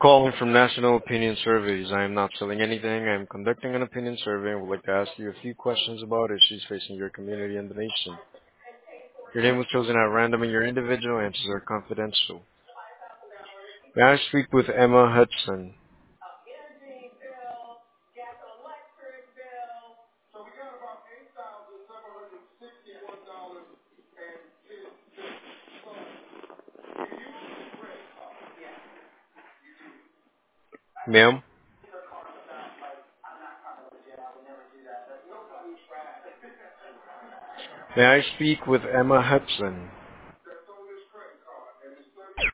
calling from National Opinion Surveys. I am not selling anything. I am conducting an opinion survey and would like to ask you a few questions about issues facing your community and the nation. Your name was chosen at random and your individual answers are confidential. May I speak with Emma Hudson? Ma'am? May I speak with Emma Hudson?